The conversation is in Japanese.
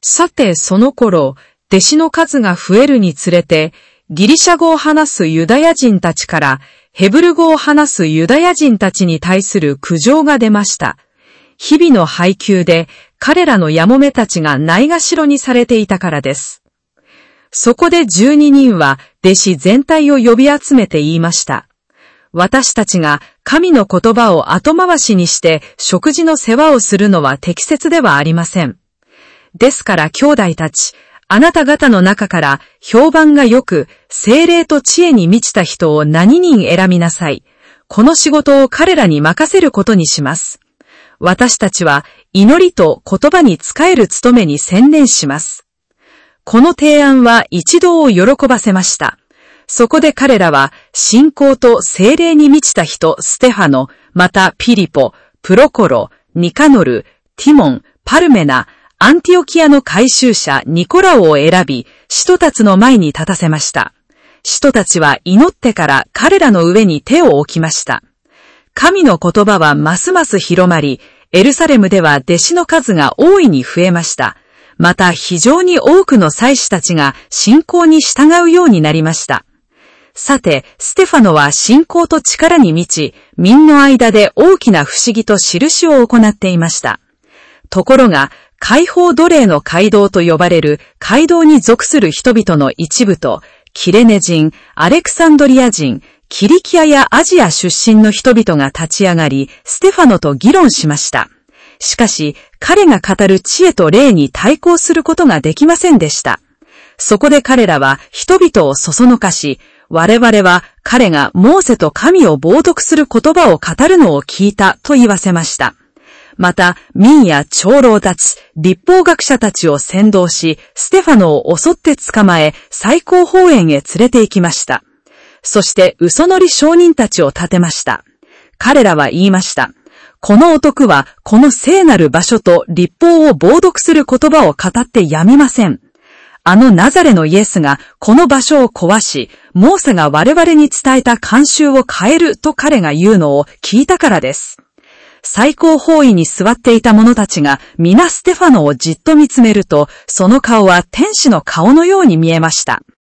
さてその頃、弟子の数が増えるにつれて、ギリシャ語を話すユダヤ人たちから、ヘブル語を話すユダヤ人たちに対する苦情が出ました。日々の配給で、彼らのやもめたちがないがしろにされていたからです。そこで12人は、弟子全体を呼び集めて言いました。私たちが神の言葉を後回しにして食事の世話をするのは適切ではありません。ですから兄弟たち、あなた方の中から評判が良く、精霊と知恵に満ちた人を何人選びなさい。この仕事を彼らに任せることにします。私たちは祈りと言葉に仕える務めに専念します。この提案は一同を喜ばせました。そこで彼らは信仰と精霊に満ちた人ステファノ、またピリポ、プロコロ、ニカノル、ティモン、パルメナ、アンティオキアの改宗者ニコラオを選び、使徒たちの前に立たせました。使徒たちは祈ってから彼らの上に手を置きました。神の言葉はますます広まり、エルサレムでは弟子の数が大いに増えました。また非常に多くの祭司たちが信仰に従うようになりました。さて、ステファノは信仰と力に満ち、民の間で大きな不思議と印を行っていました。ところが、解放奴隷の街道と呼ばれる街道に属する人々の一部と、キレネ人、アレクサンドリア人、キリキアやアジア出身の人々が立ち上がり、ステファノと議論しました。しかし、彼が語る知恵と霊に対抗することができませんでした。そこで彼らは人々をそそのかし、我々は彼がモーセと神を冒涜する言葉を語るのを聞いたと言わせました。また、民や長老たち、律法学者たちを先導し、ステファノを襲って捕まえ、最高法院へ連れて行きました。そして嘘乗り証人たちを立てました。彼らは言いました。この男はこの聖なる場所と律法を冒涜する言葉を語ってやみません。あのナザレのイエスがこの場所を壊し、モーセが我々に伝えた慣習を変えると彼が言うのを聞いたからです。最高法院に座っていた者たちが皆ステファノをじっと見つめると、その顔は天使の顔のように見えました。